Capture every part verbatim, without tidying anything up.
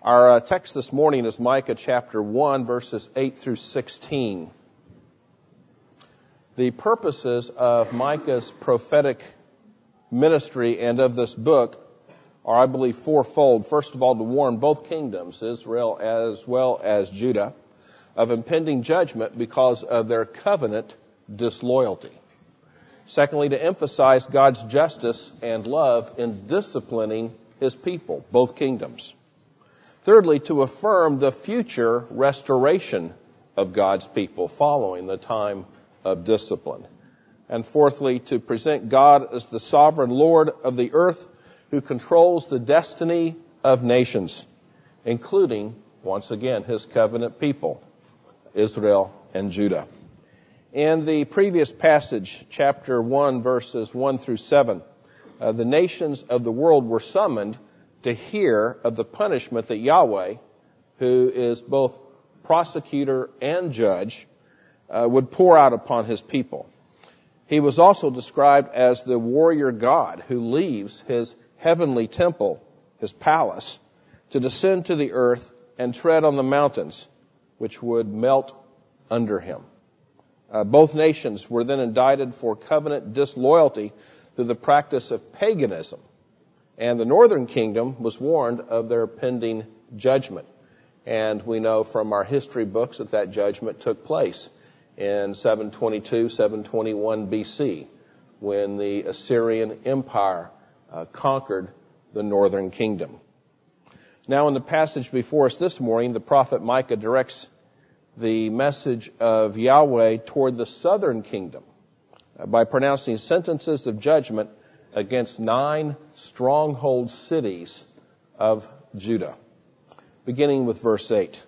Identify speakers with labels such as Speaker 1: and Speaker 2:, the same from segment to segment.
Speaker 1: Our uh, text this morning is Micah chapter one, verses eight through sixteen. The purposes of Micah's prophetic ministry and of this book are, I believe, fourfold. First of all, to warn both kingdoms, Israel as well as Judah, of impending judgment because of their covenant disloyalty. Secondly, to emphasize God's justice and love in disciplining His people, both kingdoms. Thirdly, to affirm the future restoration of God's people following the time of discipline. And fourthly, to present God as the sovereign Lord of the earth who controls the destiny of nations, including, once again, His covenant people, Israel and Judah. In the previous passage, chapter one, verses one through seven, uh, the nations of the world were summoned to hear of the punishment that Yahweh, who is both prosecutor and judge, uh, would pour out upon His people. He was also described as the warrior God who leaves His heavenly temple, His palace, to descend to the earth and tread on the mountains, which would melt under Him. Uh, both nations were then indicted for covenant disloyalty through the practice of paganism. And the northern kingdom was warned of their pending judgment. And we know from our history books that that judgment took place in seven twenty-two, seven twenty-one B C, when the Assyrian Empire uh, conquered the northern kingdom. Now in the passage before us this morning, the prophet Micah directs the message of Yahweh toward the southern kingdom uh, by pronouncing sentences of judgment against nine stronghold cities of Judah. Beginning with verse eight.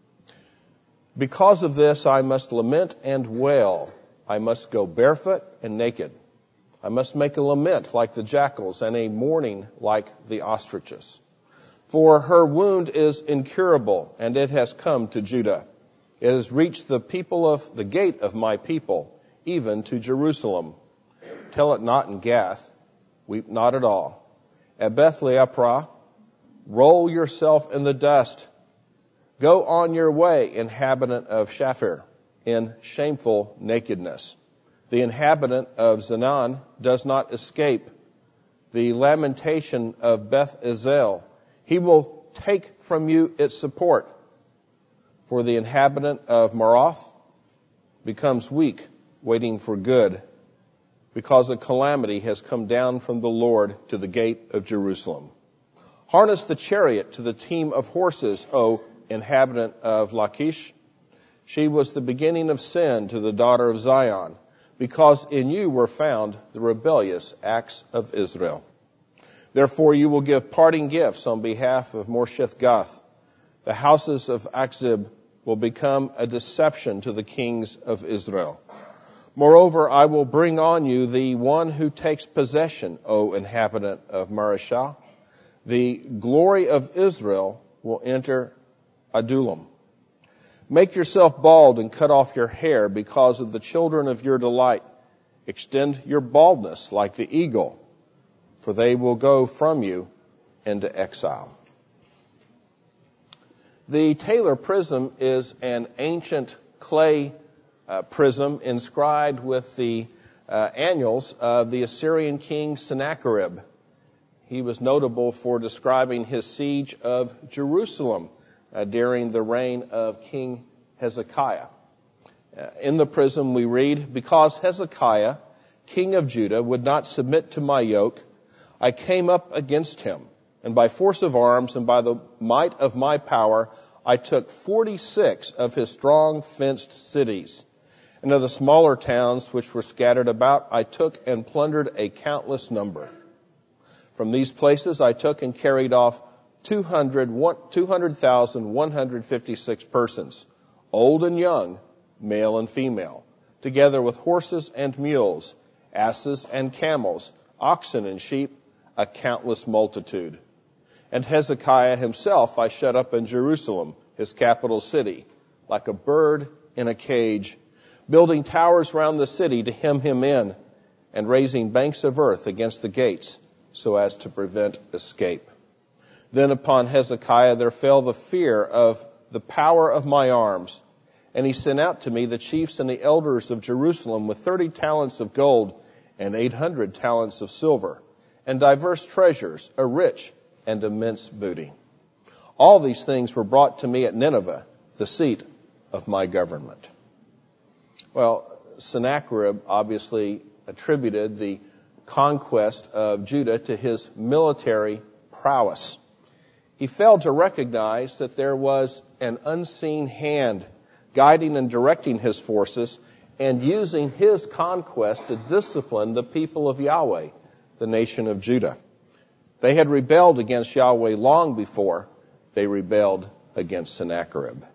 Speaker 1: Because of this I must lament and wail. I must go barefoot and naked. I must make a lament like the jackals and a mourning like the ostriches. For her wound is incurable, and it has come to Judah. It has reached the people of the gate of my people, even to Jerusalem. Tell it not in Gath. Weep not at all. At Beth-leapra, roll yourself in the dust. Go on your way, inhabitant of Shaphir, in shameful nakedness. The inhabitant of Zanan does not escape. The lamentation of Beth-ezel, he will take from you its support. For the inhabitant of Maroth becomes weak, waiting for good, because a calamity has come down from the Lord to the gate of Jerusalem. Harness the chariot to the team of horses, O inhabitant of Lachish. She was the beginning of sin to the daughter of Zion, because in you were found the rebellious acts of Israel. Therefore you will give parting gifts on behalf of Morsheth-Gath. The houses of Akzib will become a deception to the kings of Israel. Moreover, I will bring on you the one who takes possession, O inhabitant of Mareshah. The glory of Israel will enter Adullam. Make yourself bald and cut off your hair because of the children of your delight. Extend your baldness like the eagle, for they will go from you into exile. The Taylor prism is an ancient clay Uh, prism inscribed with the uh, annuals of the Assyrian king Sennacherib. He was notable for describing his siege of Jerusalem uh, during the reign of King Hezekiah. Uh, in the prism we read, because Hezekiah, king of Judah, would not submit to my yoke, I came up against him, and by force of arms and by the might of my power, I took forty-six of his strong fenced cities. And of the smaller towns which were scattered about, I took and plundered a countless number. From these places I took and carried off two hundred thousand one hundred fifty-six persons, old and young, male and female, together with horses and mules, asses and camels, oxen and sheep, a countless multitude. And Hezekiah himself I shut up in Jerusalem, his capital city, like a bird in a cage, building towers round the city to hem him in, and raising banks of earth against the gates so as to prevent escape. Then upon Hezekiah there fell the fear of the power of my arms. And he sent out to me the chiefs and the elders of Jerusalem with thirty talents of gold and eight hundred talents of silver, and diverse treasures, a rich and immense booty. All these things were brought to me at Nineveh, the seat of my government. Well, Sennacherib obviously attributed the conquest of Judah to his military prowess. He failed to recognize that there was an unseen hand guiding and directing his forces and using his conquest to discipline the people of Yahweh, the nation of Judah. They had rebelled against Yahweh long before they rebelled against Sennacherib.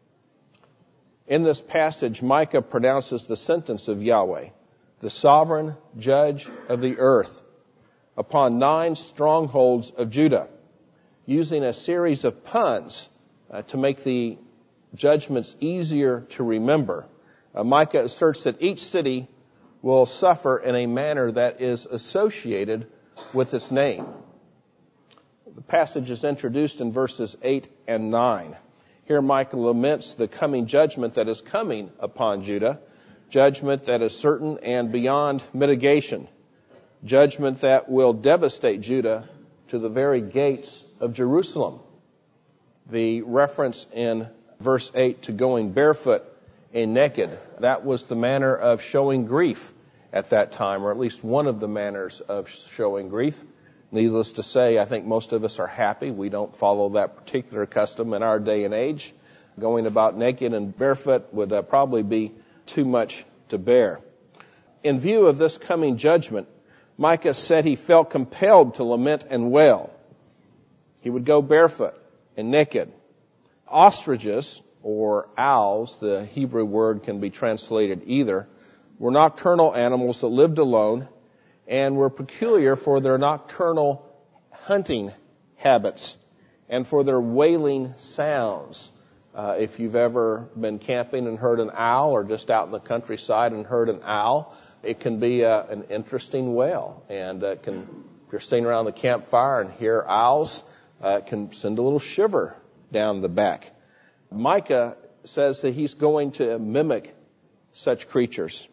Speaker 1: In this passage, Micah pronounces the sentence of Yahweh, the sovereign judge of the earth, upon nine strongholds of Judah, using a series of puns uh, to make the judgments easier to remember. Uh, Micah asserts that each city will suffer in a manner that is associated with its name. The passage is introduced in verses eight and nine. Here Micah laments the coming judgment that is coming upon Judah, judgment that is certain and beyond mitigation, judgment that will devastate Judah to the very gates of Jerusalem. The reference in verse eight to going barefoot and naked, that was the manner of showing grief at that time, or at least one of the manners of showing grief. Needless to say, I think most of us are happy we don't follow that particular custom in our day and age. Going about naked and barefoot would uh, probably be too much to bear. In view of this coming judgment, Micah said he felt compelled to lament and wail. He would go barefoot and naked. Ostriches, or owls, the Hebrew word can be translated either, were nocturnal animals that lived alone and were peculiar for their nocturnal hunting habits and for their wailing sounds. Uh, if you've ever been camping and heard an owl, or just out in the countryside and heard an owl, it can be uh, an interesting wail. And uh, it can, if you're sitting around the campfire and hear owls, uh, it can send a little shiver down the back. Micah says that he's going to mimic such creatures.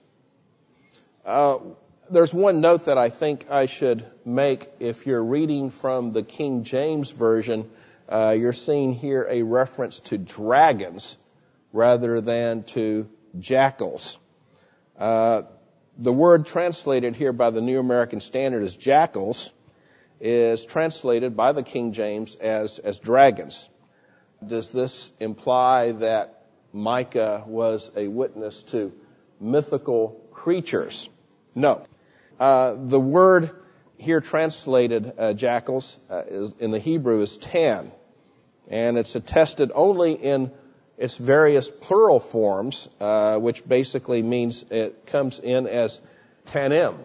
Speaker 1: Uh, there's one note that I think I should make. If you're reading from the King James Version, uh, you're seeing here a reference to dragons rather than to jackals. Uh, the word translated here by the New American Standard as jackals is translated by the King James as, as dragons. Does this imply that Micah was a witness to mythical creatures? No. Uh, the word here translated uh, jackals uh, is, in the Hebrew is tan, and it's attested only in its various plural forms, uh, which basically means it comes in as tanim.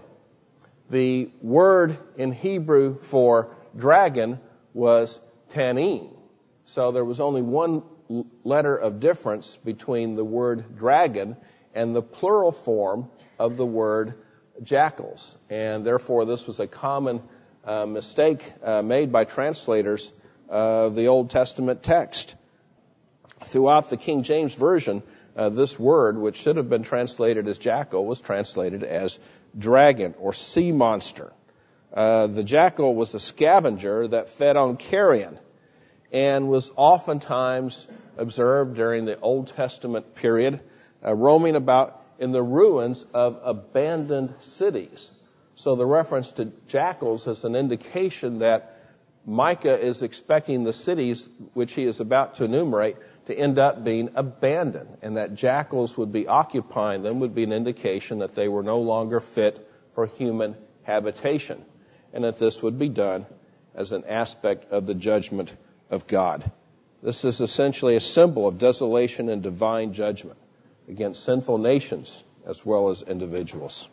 Speaker 1: The word in Hebrew for dragon was tanin. So there was only one letter of difference between the word dragon and the plural form of the word jackals. And therefore, this was a common uh, mistake uh, made by translators of the Old Testament text. Throughout the King James Version, uh, this word, which should have been translated as jackal, was translated as dragon or sea monster. Uh, the jackal was a scavenger that fed on carrion and was oftentimes observed during the Old Testament period, uh, roaming about in the ruins of abandoned cities. So the reference to jackals is an indication that Micah is expecting the cities which he is about to enumerate to end up being abandoned, and that jackals would be occupying them would be an indication that they were no longer fit for human habitation, and that this would be done as an aspect of the judgment of God. This is essentially a symbol of desolation and divine judgment against sinful nations as well as individuals.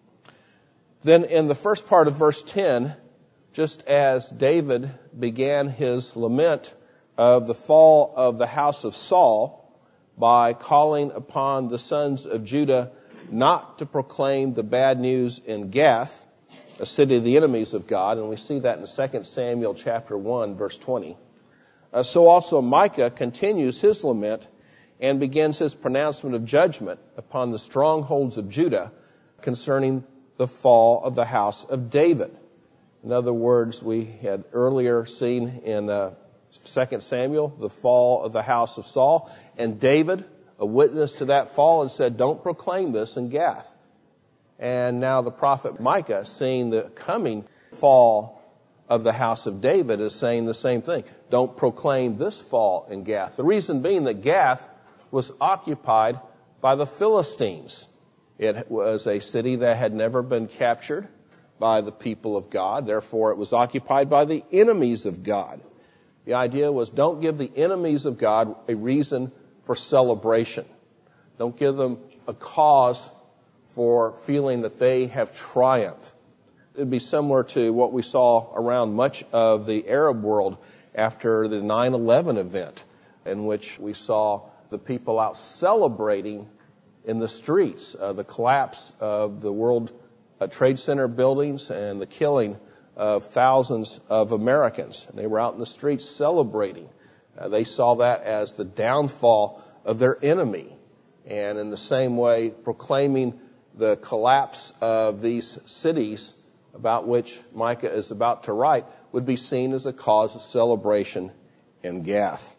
Speaker 1: Then in the first part of verse ten, just as David began his lament of the fall of the house of Saul by calling upon the sons of Judah not to proclaim the bad news in Gath, a city of the enemies of God, and we see that in Second Samuel chapter one, verse twenty. Uh, so also Micah continues his lament and begins his pronouncement of judgment upon the strongholds of Judah concerning the fall of the house of David. In other words, we had earlier seen in uh, Second Samuel the fall of the house of Saul, and David, a witness to that fall, had said, don't proclaim this in Gath. And now the prophet Micah, seeing the coming fall of the house of David, is saying the same thing. Don't proclaim this fall in Gath. The reason being that Gath was occupied by the Philistines. It was a city that had never been captured by the people of God. Therefore, it was occupied by the enemies of God. The idea was, don't give the enemies of God a reason for celebration. Don't give them a cause for feeling that they have triumphed. It would be similar to what we saw around much of the Arab world after the nine eleven event, in which we saw the people out celebrating in the streets, uh, the collapse of the World Trade Center buildings and the killing of thousands of Americans. And they were out in the streets celebrating. Uh, they saw that as the downfall of their enemy. And in the same way, proclaiming the collapse of these cities about which Micah is about to write would be seen as a cause of celebration in Gath.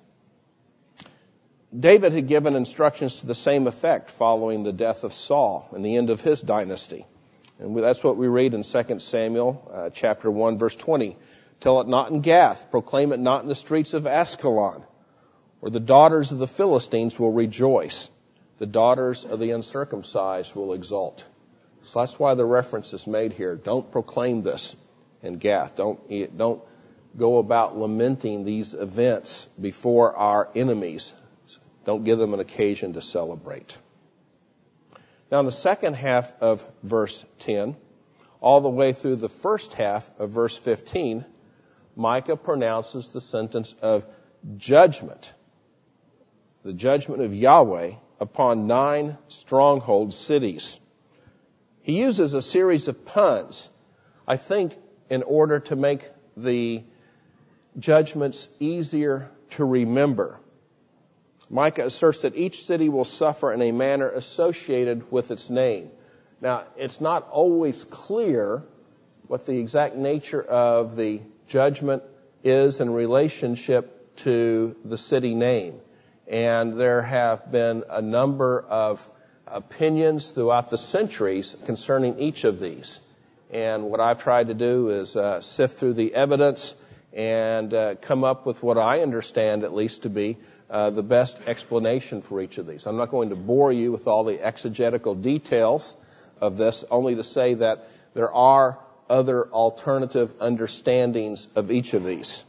Speaker 1: David had given instructions to the same effect following the death of Saul and the end of his dynasty. And that's what we read in Second Samuel uh, chapter one, verse twenty. Tell it not in Gath, proclaim it not in the streets of Ascalon, or the daughters of the Philistines will rejoice. The daughters of the uncircumcised will exult. So that's why the reference is made here. Don't proclaim this in Gath. Don't, don't go about lamenting these events before our enemies. Don't give them an occasion to celebrate. Now, in the second half of verse ten, all the way through the first half of verse fifteen, Micah pronounces the sentence of judgment, the judgment of Yahweh upon nine stronghold cities. He uses a series of puns, I think, in order to make the judgments easier to remember. Micah asserts that each city will suffer in a manner associated with its name. Now, it's not always clear what the exact nature of the judgment is in relationship to the city name. And there have been a number of opinions throughout the centuries concerning each of these. And what I've tried to do is uh, sift through the evidence and uh, come up with what I understand at least to be uh, the best explanation for each of these. I'm not going to bore you with all the exegetical details of this, only to say that there are other alternative understandings of each of these.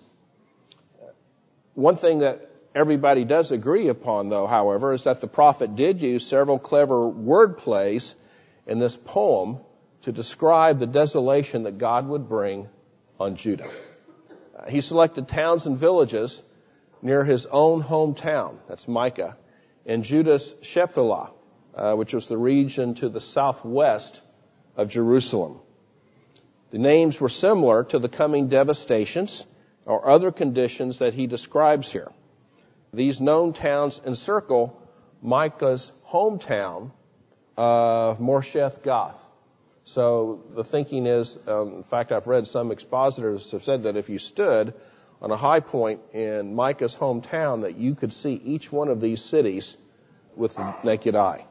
Speaker 1: One thing that everybody does agree upon, though, however, is that the prophet did use several clever word plays in this poem to describe the desolation that God would bring on Judah. Uh, he selected towns and villages near his own hometown, that's Micah, and Judah's Shephelah, uh, which was the region to the southwest of Jerusalem. The names were similar to the coming devastations or other conditions that he describes here. These known towns encircle Micah's hometown of Morsheth Goth. So the thinking is, um, in fact, I've read some expositors have said that if you stood on a high point in Micah's hometown, that you could see each one of these cities with the naked eye.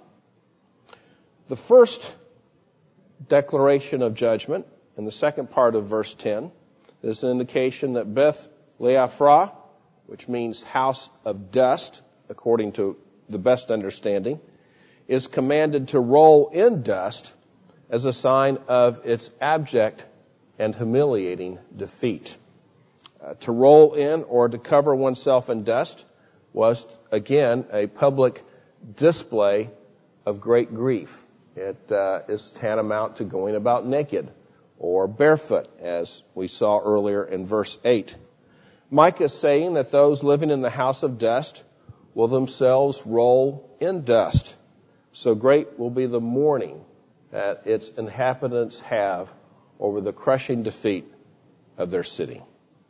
Speaker 1: The first declaration of judgment in the second part of verse ten is an indication that Beth Leaphrah, which means house of dust, according to the best understanding, is commanded to roll in dust as a sign of its abject and humiliating defeat. Uh, to roll in or to cover oneself in dust was, again, a public display of great grief. It uh, is tantamount to going about naked or barefoot, as we saw earlier in verse eight. Micah is saying that those living in the house of dust will themselves roll in dust. So great will be the mourning that its inhabitants have over the crushing defeat of their city.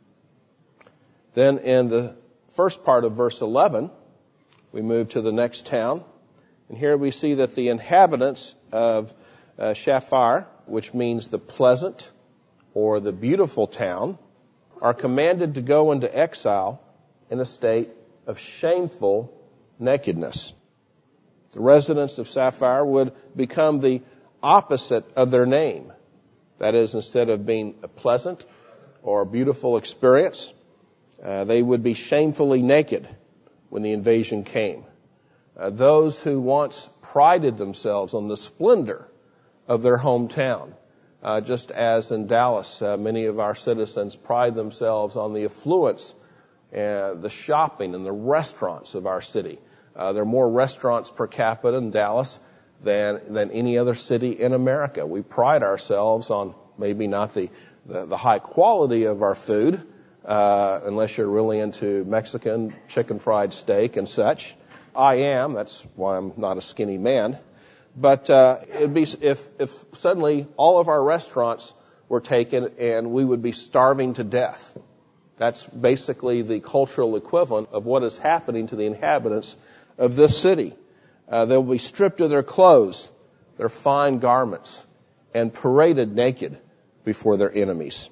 Speaker 1: Then in the first part of verse eleven, we move to the next town. And here we see that the inhabitants of uh, Shaphir, which means the pleasant or the beautiful town, are commanded to go into exile in a state of shameful nakedness. The residents of Shaphir would become the opposite of their name. That is, instead of being a pleasant or a beautiful experience, uh, they would be shamefully naked when the invasion came. Uh, those who once prided themselves on the splendor of their hometown, uh, just as in Dallas, uh, many of our citizens pride themselves on the affluence, uh, the shopping and the restaurants of our city. Uh, there are more restaurants per capita in Dallas than than any other city in America. We pride ourselves on maybe not the, the, the high quality of our food, uh, unless you're really into Mexican chicken fried steak and such. I am. That's why I'm not a skinny man. But uh, it'd be if if suddenly all of our restaurants were taken and we would be starving to death. That's basically the cultural equivalent of what is happening to the inhabitants of this city. Uh, they'll be stripped of their clothes, their fine garments, and paraded naked before their enemies.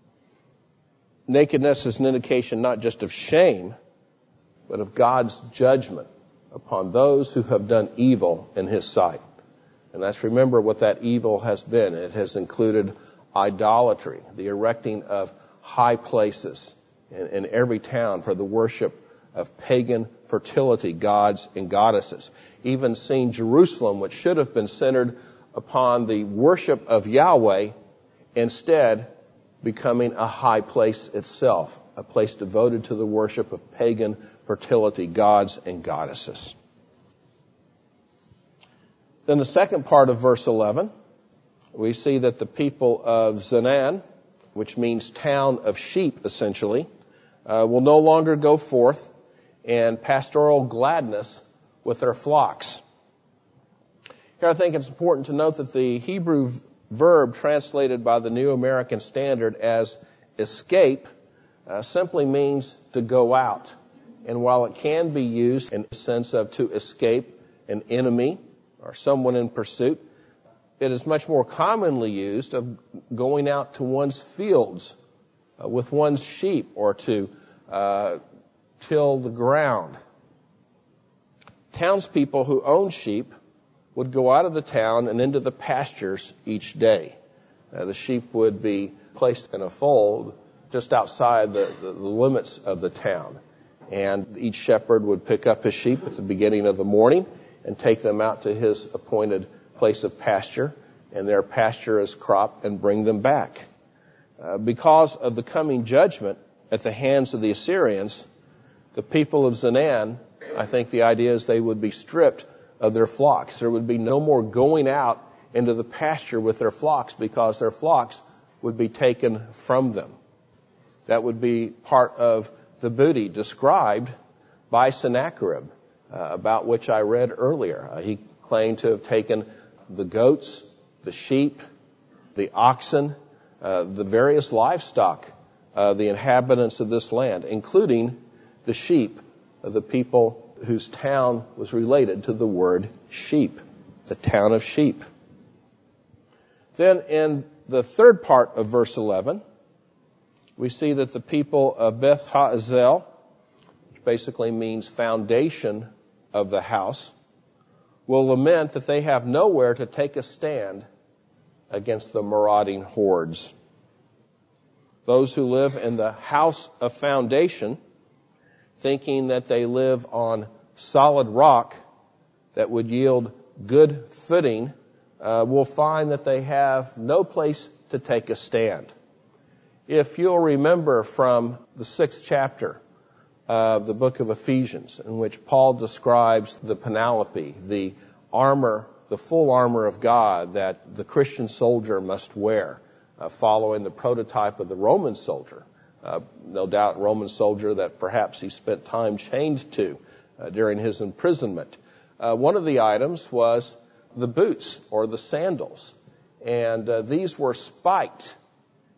Speaker 1: Nakedness is an indication not just of shame, but of God's judgment upon those who have done evil in His sight. And let's remember what that evil has been. It has included idolatry, the erecting of high places in, in every town for the worship of pagan fertility gods and goddesses. Even seeing Jerusalem, which should have been centered upon the worship of Yahweh, instead becoming a high place itself, a place devoted to the worship of pagan fertility gods and goddesses. In the second part of verse eleven, we see that the people of Zanan, which means town of sheep essentially, uh, will no longer go forth in pastoral gladness with their flocks. Here I think it's important to note that the Hebrew verb translated by the New American Standard as escape uh, simply means to go out. And while it can be used in the sense of to escape an enemy or someone in pursuit, it is much more commonly used of going out to one's fields uh, with one's sheep or to uh, till the ground. Townspeople who owned sheep would go out of the town and into the pastures each day. Uh, the sheep would be placed in a fold just outside the, the, the limits of the town. And each shepherd would pick up his sheep at the beginning of the morning and take them out to his appointed place of pasture, and their pasture as crop, and bring them back. Uh, because of the coming judgment at the hands of the Assyrians, the people of Zanan, I think the idea is they would be stripped of their flocks. There would be no more going out into the pasture with their flocks because their flocks would be taken from them. That would be part of the booty described by Sennacherib, uh, about which I read earlier. Uh, he claimed to have taken the goats, the sheep, the oxen, uh, the various livestock, uh, the inhabitants of this land, including the sheep of the people whose town was related to the word sheep, the town of sheep. Then in the third part of verse eleven, we see that the people of Beth Ha'azel, which basically means foundation of the house, will lament that they have nowhere to take a stand against the marauding hordes. Those who live in the house of foundation, thinking that they live on solid rock that would yield good footing, uh, will find that they have no place to take a stand. If you'll remember from the sixth chapter of the book of Ephesians, in which Paul describes the panoply, the armor, the full armor of God that the Christian soldier must wear, uh, following the prototype of the Roman soldier. Uh, no doubt Roman soldier that perhaps he spent time chained to uh, during his imprisonment. Uh, one of the items was the boots or the sandals. And uh, these were spiked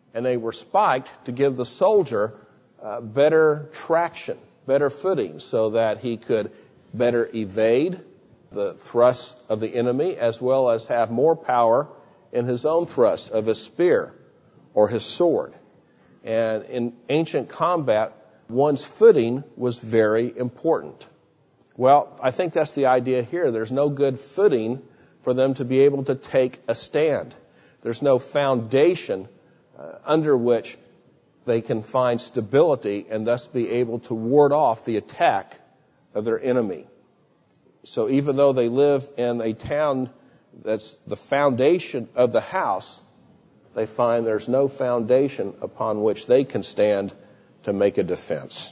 Speaker 1: and they were spiked to give the soldier uh, better traction, better footing, so that he could better evade the thrusts of the enemy, as well as have more power in his own thrust of his spear or his sword. And in ancient combat, one's footing was very important. Well, I think that's the idea here. There's no good footing for them to be able to take a stand. There's no foundation uh, under which they can find stability and thus be able to ward off the attack of their enemy. So even though they live in a town that's the foundation of the house, they find there's no foundation upon which they can stand to make a defense.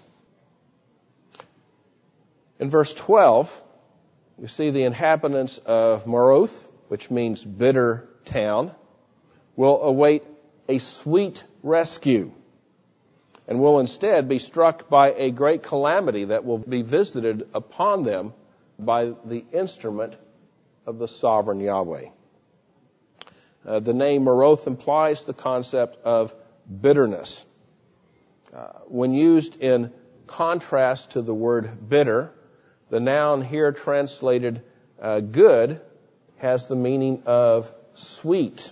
Speaker 1: In verse twelve, we see the inhabitants of Maroth, which means bitter town, will await a sweet rescue and will instead be struck by a great calamity that will be visited upon them by the instrument of the sovereign Yahweh. Uh, the name Maroth implies the concept of bitterness. Uh, when used in contrast to the word bitter, the noun here translated uh, good has the meaning of sweet.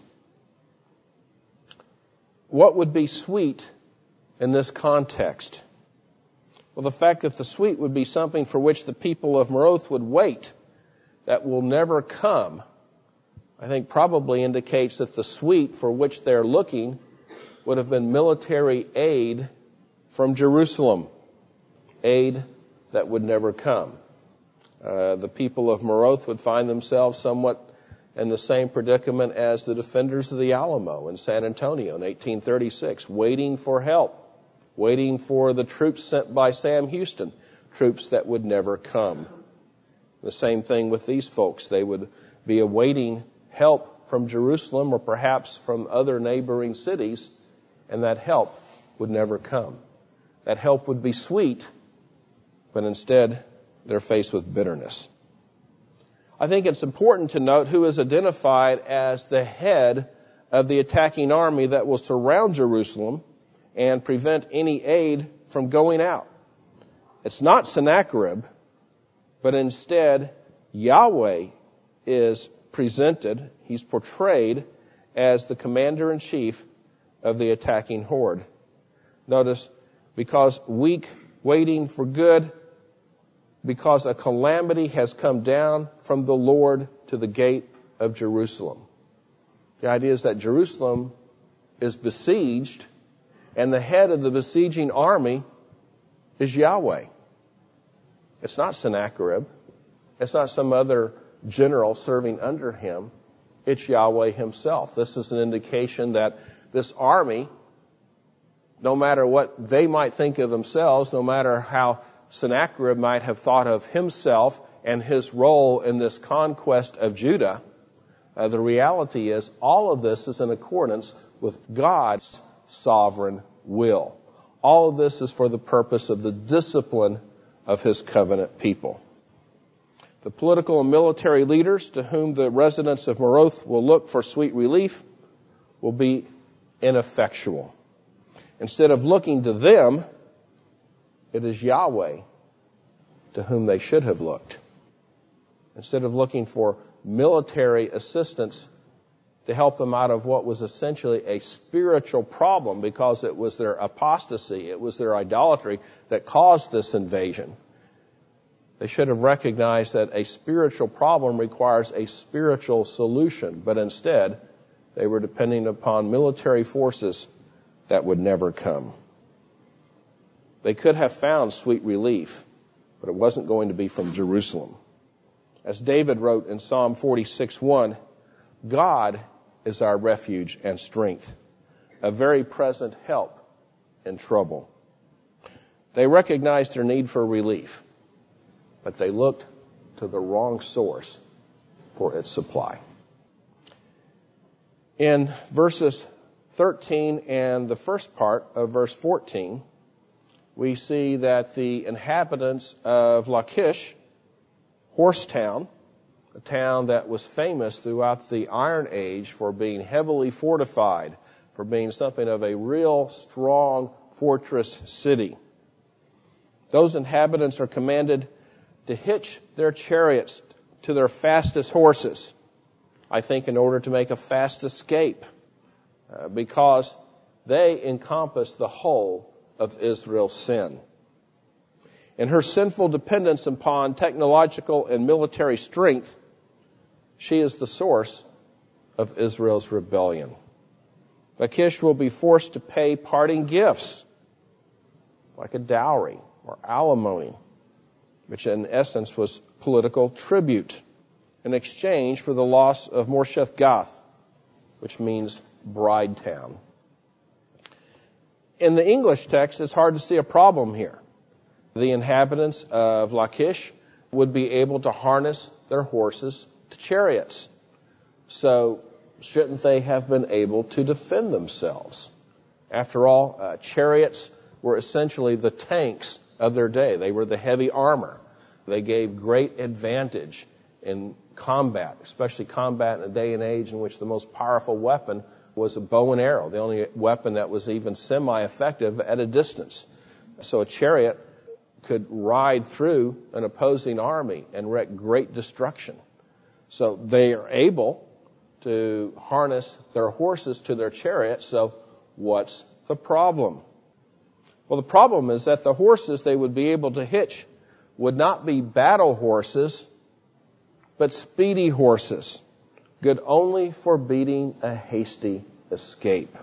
Speaker 1: What would be sweet in this context? Well, the fact that the sweet would be something for which the people of Maroth would wait, that will never come, I think probably indicates that the sweet for which they're looking would have been military aid from Jerusalem, aid that would never come. Uh, the people of Maroth would find themselves somewhat in the same predicament as the defenders of the Alamo in San Antonio in eighteen thirty-six, waiting for help, waiting for the troops sent by Sam Houston, troops that would never come. The same thing with these folks. They would be awaiting help from Jerusalem or perhaps from other neighboring cities, and that help would never come. That help would be sweet, but instead they're faced with bitterness. I think it's important to note who is identified as the head of the attacking army that will surround Jerusalem and prevent any aid from going out. It's not Sennacherib, but instead Yahweh is presented, he's portrayed as the commander-in-chief of the attacking horde. Notice, because weak, waiting for good, because a calamity has come down from the Lord to the gate of Jerusalem. The idea is that Jerusalem is besieged, and the head of the besieging army is Yahweh. It's not Sennacherib. It's not some other general serving under him. It's Yahweh himself. This is an indication that this army, no matter what they might think of themselves, no matter how Sennacherib might have thought of himself and his role in this conquest of Judah, uh, the reality is all of this is in accordance with God's sovereign will. All of this is for the purpose of the discipline of his covenant people. The political and military leaders to whom the residents of Maroth will look for sweet relief will be ineffectual. Instead of looking to them, it is Yahweh to whom they should have looked. Instead of looking for military assistance to help them out of what was essentially a spiritual problem, because it was their apostasy, it was their idolatry that caused this invasion, they should have recognized that a spiritual problem requires a spiritual solution, but instead they were depending upon military forces that would never come. They could have found sweet relief, but it wasn't going to be from Jerusalem. As David wrote in Psalm forty-six one, God is our refuge and strength, a very present help in trouble. They recognized their need for relief, but they looked to the wrong source for its supply. In verses thirteen and the first part of verse fourteen, we see that the inhabitants of Lachish, Horse Town, a town that was famous throughout the Iron Age for being heavily fortified, for being something of a real strong fortress city. Those inhabitants are commanded to hitch their chariots to their fastest horses, I think in order to make a fast escape, uh, because they encompass the whole of Israel's sin. In her sinful dependence upon technological and military strength, she is the source of Israel's rebellion. Lachish will be forced to pay parting gifts, like a dowry or alimony, which in essence was political tribute, in exchange for the loss of Morsheth Gath, which means bride town. In the English text, it's hard to see a problem here. The inhabitants of Lachish would be able to harness their horses to chariots. So shouldn't they have been able to defend themselves? After all, uh, chariots were essentially the tanks of their day. They were the heavy armor. They gave great advantage in combat, especially combat in a day and age in which the most powerful weapon was a bow and arrow, the only weapon that was even semi-effective at a distance. So a chariot could ride through an opposing army and wreak great destruction. So they are able to harness their horses to their chariots. So what's the problem? Well, the problem is that the horses they would be able to hitch would not be battle horses, but speedy horses, good only for beating a hasty escape.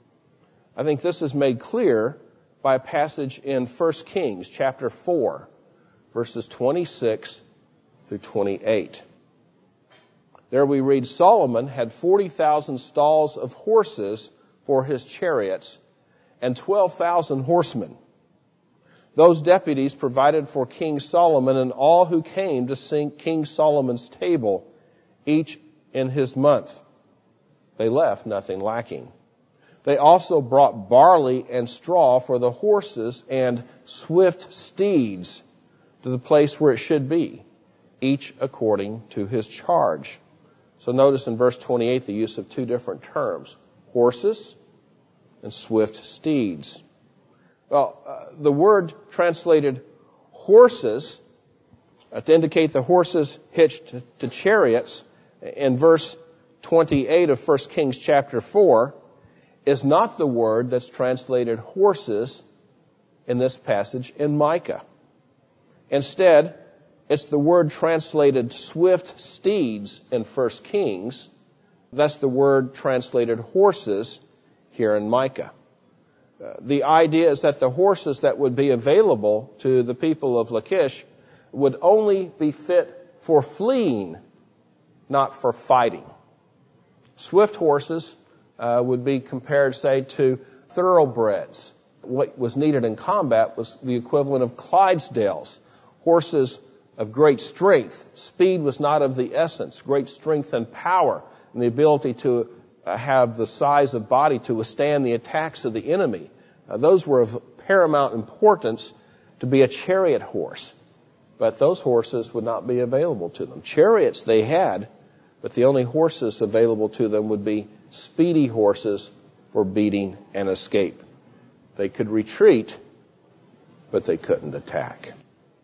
Speaker 1: I think this is made clear by a passage in First Kings chapter four, verses twenty-six through twenty-eight. There we read, Solomon had forty thousand stalls of horses for his chariots and twelve thousand horsemen. Those deputies provided for King Solomon and all who came to sing King Solomon's table, each in his month. They left nothing lacking. They also brought barley and straw for the horses and swift steeds to the place where it should be, each according to his charge. So notice in verse twenty-eight the use of two different terms, horses and swift steeds. Well, uh, the word translated horses uh, to indicate the horses hitched to, to chariots in verse twenty-eight of First Kings chapter four is not the word that's translated horses in this passage in Micah. Instead, it's the word translated swift steeds in First Kings. That's the word translated horses here in Micah. Uh, the idea is that the horses that would be available to the people of Lachish would only be fit for fleeing, not for fighting. Swift horses uh, would be compared, say, to thoroughbreds. What was needed in combat was the equivalent of Clydesdales, horses of great strength. Speed was not of the essence. Great strength and power and the ability to uh, have the size of body to withstand the attacks of the enemy. Uh, those were of paramount importance to be a chariot horse. But those horses would not be available to them. Chariots they had, but the only horses available to them would be speedy horses for beating and escape. They could retreat, but they couldn't attack.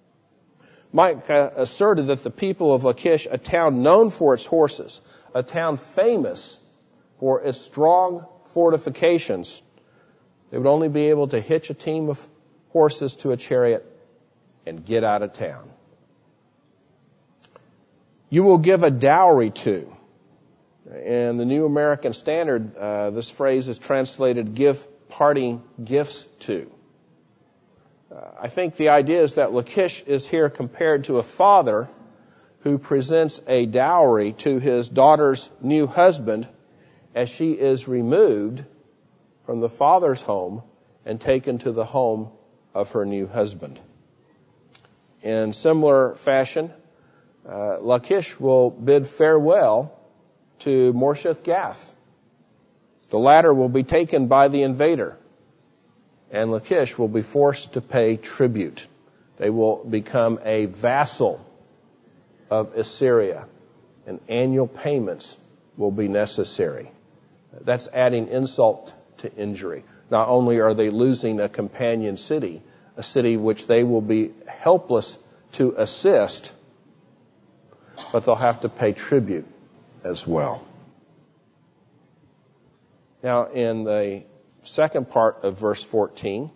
Speaker 1: Micah asserted that the people of Lachish, a town known for its horses, a town famous for its strong fortifications, they would only be able to hitch a team of horses to a chariot and get out of town. You will give a dowry to. In the New American Standard, uh, this phrase is translated give parting gifts to. Uh, I think the idea is that Lachish is here compared to a father who presents a dowry to his daughter's new husband as she is removed from the father's home and taken to the home of her new husband. In similar fashion, uh, Lachish will bid farewell to Morsheth Gath. The latter will be taken by the invader, and Lachish will be forced to pay tribute. They will become a vassal of Assyria, and annual payments will be necessary. That's adding insult to injury. Not only are they losing a companion city, a city which they will be helpless to assist, but they'll have to pay tribute as well. Now, in the second part of verse fourteen,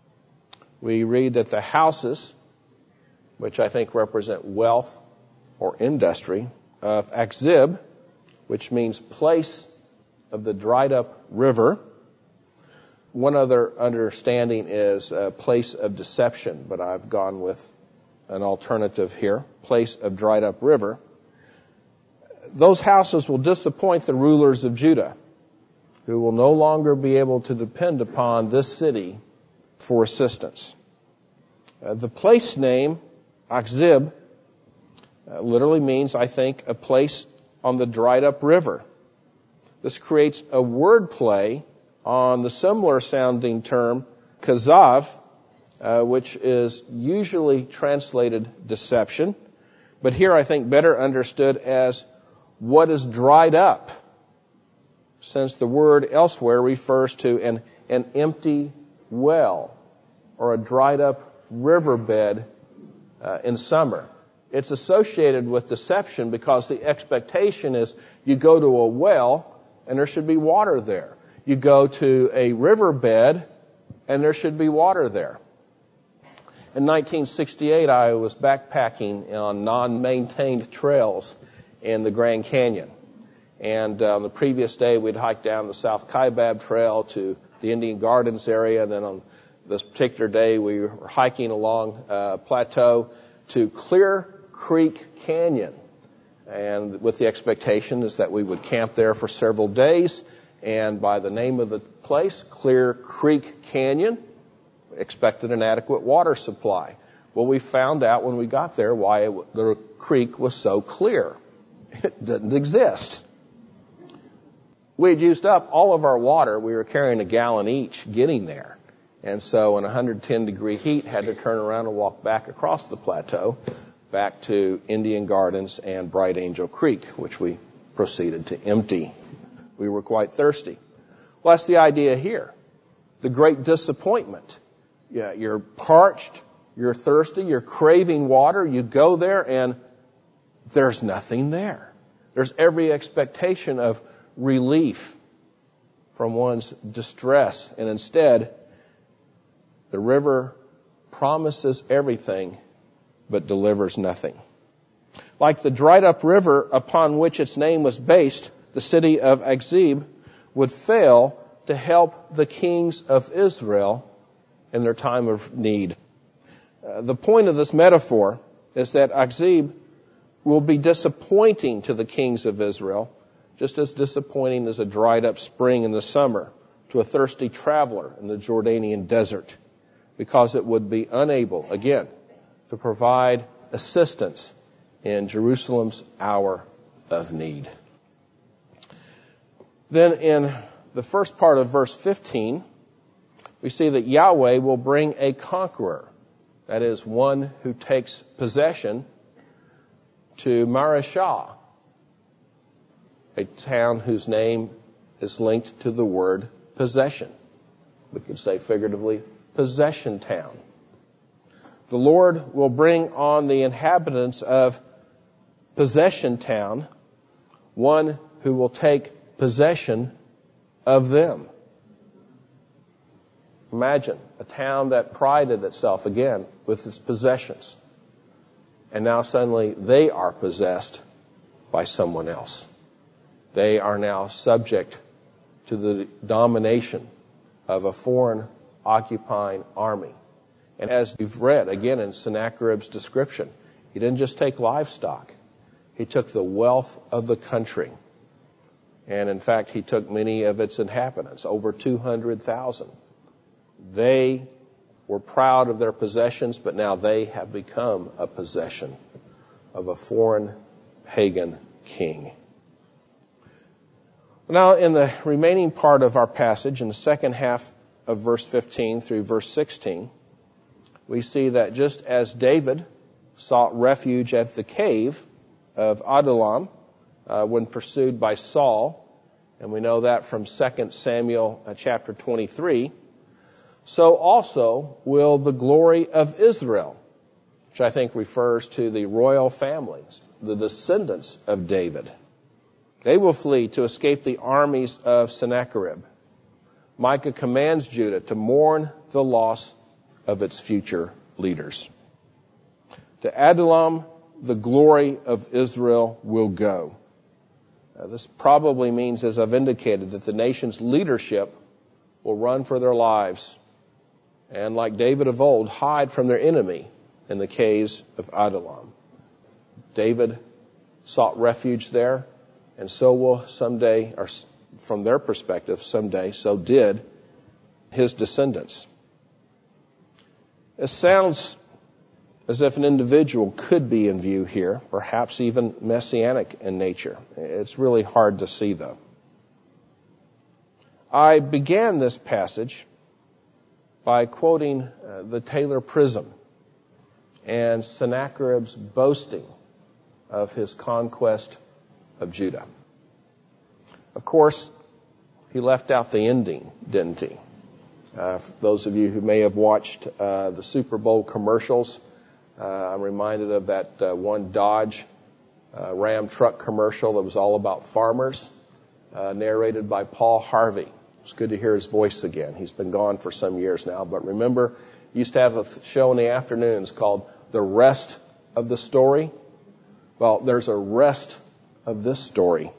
Speaker 1: we read that the houses, which I think represent wealth or industry, of Achzib, which means place of the dried up river. One other understanding is a place of deception, but I've gone with an alternative here, place of dried up river. Those houses will disappoint the rulers of Judah, who will no longer be able to depend upon this city for assistance. Uh, the place name, Achzib, uh, literally means, I think, a place on the dried up river. This creates a word play on the similar sounding term, kazav, uh, which is usually translated deception, but here I think better understood as what is dried up, since the word elsewhere refers to an, an empty well or a dried up riverbed uh, in summer. It's associated with deception because the expectation is you go to a well and there should be water there. You go to a riverbed and there should be water there. In nineteen sixty-eight, I was backpacking on non-maintained trails in the Grand Canyon. And uh, on the previous day, we'd hiked down the South Kaibab Trail to the Indian Gardens area. And then on this particular day, we were hiking along a plateau to Clear Creek Canyon. And with the expectation is that we would camp there for several days. And by the name of the place, Clear Creek Canyon, we expected an adequate water supply. Well, we found out when we got there why it, the creek was so clear. It didn't exist. We had used up all of our water. We were carrying a gallon each getting there. And so in one hundred ten degree heat, had to turn around and walk back across the plateau, back to Indian Gardens and Bright Angel Creek, which we proceeded to empty. We were quite thirsty. Well, that's the idea here. The great disappointment. Yeah, you're parched, you're thirsty, you're craving water, you go there and there's nothing there. There's every expectation of relief from one's distress, and instead, the river promises everything but delivers nothing. Like the dried up river upon which its name was based, the city of Achzib would fail to help the kings of Israel in their time of need. Uh, the point of this metaphor is that Achzib will be disappointing to the kings of Israel, just as disappointing as a dried up spring in the summer to a thirsty traveler in the Jordanian desert, because it would be unable, again, to provide assistance in Jerusalem's hour of need. Then in the first part of verse fifteen, we see that Yahweh will bring a conqueror, that is, one who takes possession, to Mareshah, a town whose name is linked to the word possession. We could say figuratively, possession town. The Lord will bring on the inhabitants of possession town one who will take possession of them. Imagine a town that prided itself again with its possessions. And now suddenly they are possessed by someone else. They are now subject to the domination of a foreign occupying army. And as you've read again in Sennacherib's description, he didn't just take livestock. He took the wealth of the country. And in fact, he took many of its inhabitants, over two hundred thousand. They were proud of their possessions, but now they have become a possession of a foreign pagan king. Now, in the remaining part of our passage, in the second half of verse fifteen through verse sixteen, we see that just as David sought refuge at the cave of Adullam uh, when pursued by Saul, and we know that from Second Samuel uh, chapter twenty-three, so also will the glory of Israel, which I think refers to the royal families, the descendants of David. They will flee to escape the armies of Sennacherib. Micah commands Judah to mourn the loss of its future leaders. To Adullam, the glory of Israel will go. Uh, this probably means, as I've indicated, that the nation's leadership will run for their lives and, like David of old, hide from their enemy in the caves of Adullam. David sought refuge there, and so will someday, or from their perspective, someday, so did his descendants. It sounds as if an individual could be in view here, perhaps even messianic in nature. It's really hard to see, though. I began this passage by quoting uh, the Taylor Prism and Sennacherib's boasting of his conquest of Judah. Of course, he left out the ending, didn't he? Uh, for those of you who may have watched uh, the Super Bowl commercials, uh, I'm reminded of that uh, one Dodge uh, Ram truck commercial that was all about farmers, uh, narrated by Paul Harvey. It's good to hear his voice again. He's been gone for some years now, but remember, he used to have a show in the afternoons called The Rest of the Story. Well, there's a rest of this story.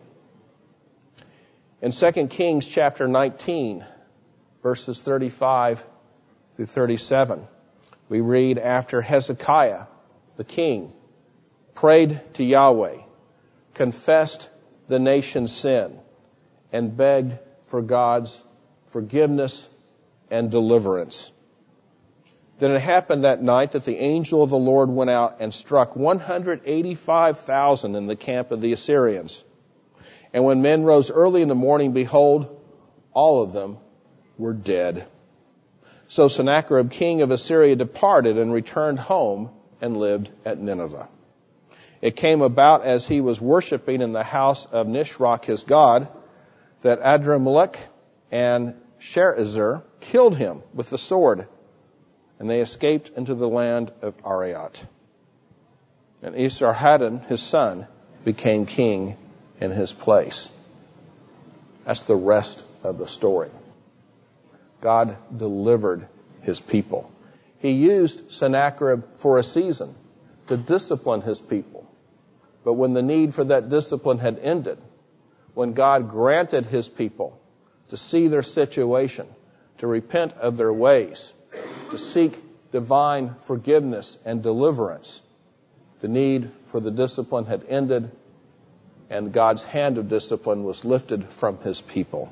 Speaker 1: In Second Kings chapter nineteen, verses thirty-five through thirty-seven, we read, after Hezekiah, the king, prayed to Yahweh, confessed the nation's sin, and begged for God's forgiveness and deliverance. Then it happened that night that the angel of the Lord went out and struck one hundred eighty-five thousand in the camp of the Assyrians. And when men rose early in the morning, behold, all of them were dead. So Sennacherib, king of Assyria, departed and returned home and lived at Nineveh. It came about as he was worshiping in the house of Nisroch, his god, that Adrammelech and Sharezer killed him with the sword, and they escaped into the land of Ariat. And Esarhaddon, his son, became king in his place. That's the rest of the story. God delivered his people. He used Sennacherib for a season to discipline his people. But when the need for that discipline had ended, when God granted his people to see their situation, to repent of their ways, to seek divine forgiveness and deliverance, the need for the discipline had ended, and God's hand of discipline was lifted from his people.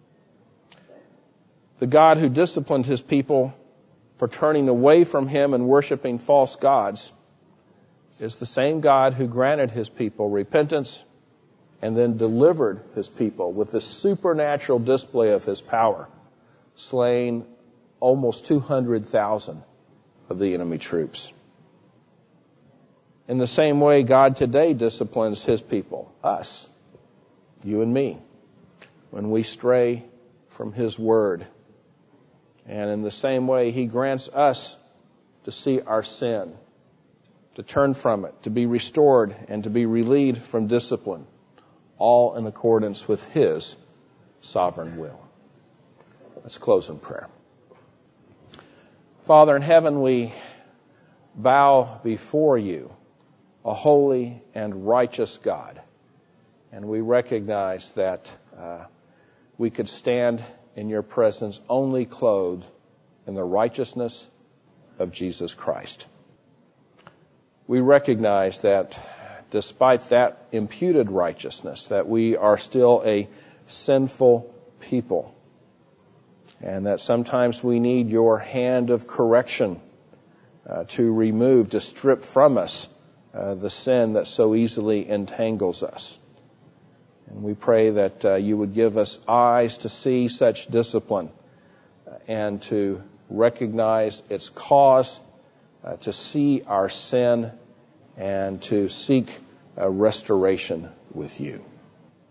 Speaker 1: The God who disciplined his people for turning away from him and worshiping false gods is the same God who granted his people repentance and then delivered his people with the supernatural display of his power, slaying almost two hundred thousand of the enemy troops. In the same way, God today disciplines his people, us, you and me, when we stray from his word. And in the same way, he grants us to see our sin, to turn from it, to be restored, and to be relieved from discipline, all in accordance with his sovereign will. Let's close in prayer. Father in heaven, we bow before you, a holy and righteous God. And we recognize that uh, we could stand in your presence only clothed in the righteousness of Jesus Christ. We recognize that despite that imputed righteousness, that we are still a sinful people, and that sometimes we need your hand of correction uh, to remove, to strip from us Uh, the sin that so easily entangles us. And we pray that uh, you would give us eyes to see such discipline uh, and to recognize its cause, uh, to see our sin, and to seek uh, restoration with you.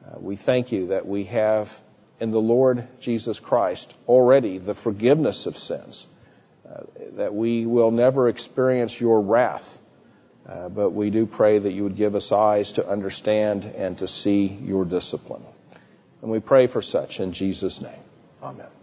Speaker 1: Uh, we thank you that we have in the Lord Jesus Christ already the forgiveness of sins, uh, that we will never experience your wrath, uh, but we do pray that you would give us eyes to understand and to see your discipline. And we pray for such in Jesus' name. Amen.